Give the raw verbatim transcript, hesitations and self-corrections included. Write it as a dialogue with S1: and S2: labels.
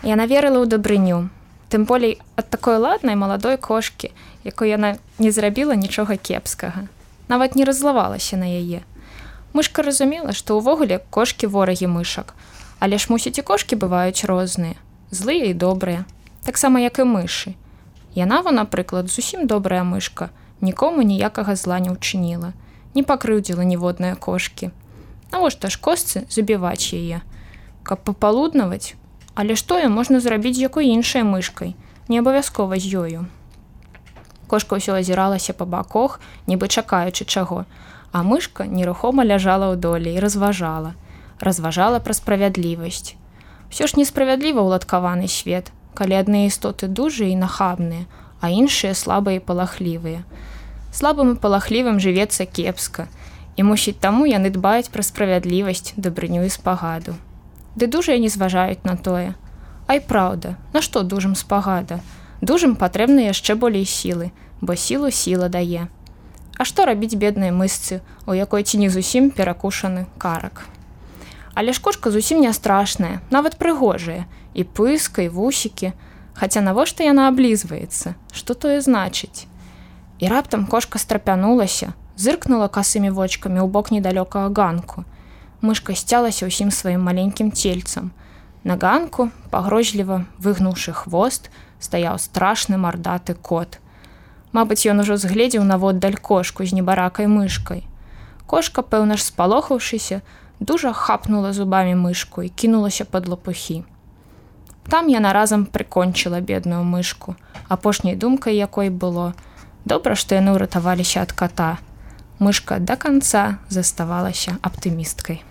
S1: Яна верыла ў дабрыню, тым болей ад такой ладнай маладой кошкі, якой яна не зрабіла нічога кепскага. Нават не раззлавалася на яе. Мышка разумела, што ўвогуле кошкі ворагі мышак, але ж, мусіць, і кошкі бываюць розныя, злыя і добрыя, таксама як і мышы. Яна, во, напрыклад, зусім добрая мышка, нікому ніякага зла не ўчыніла, не пакрыўдзіла ніводнае кошкі. Навошта ж косцы забіваць яе? Каб папалуднаваць? Але што я можна зрабіць з якой іншай мышкай, не абавязкова з ёю. Кошка ўсё азіралася па баках, нібы чакаючы чаго, а мышка нерухома ляжала ў долі і разважала. Разважала пра справядлівасць. Усё ж несправядліва ўладкаваны свет, калі адныя істоты дужыя і нахабныя, а іншыя слабыя і палахлівыя. Слабым і палахлівым жывецца кепска, і, мусіць, таму яны дбаюць пра справядлівасць, дабрыню і спагаду. Ды дужыя не зважаюць на тое. Ай, праўда, нашто дужым спагада? Дужым патрэбна яшчэ болей сілы, бо сілу сіла дае. А што рабіць беднай мышцы, у якой ці не зусім перакушаны карак? Але ж кошка зусім не страшная, нават прыгожая, і пыска, і вусікі, хаця навошта яна аблізваецца? Што тое значыць? І раптам кошка страпянулася, зыркнула касымі вочкамі ў бок недалёкага ганку. Мышка сцялася ўсім сваім маленькім цельцам. На ганку, пагрозліва выгнуўшы хвост, стаяў страшны мардаты кот. Мабыць, ён ужо згледзеў наводдаль кошку з небаракай мышкай. Кошка, пэўна ж спалохаўшыся, дужа хапнула зубамі мышку і кінулася пад лапухі. Там яна разам прыкончыла бедную мышку, апошняй думкай якой было: добра, што яны ўратаваліся ад ката. Мышка да канца заставалася аптымісткай.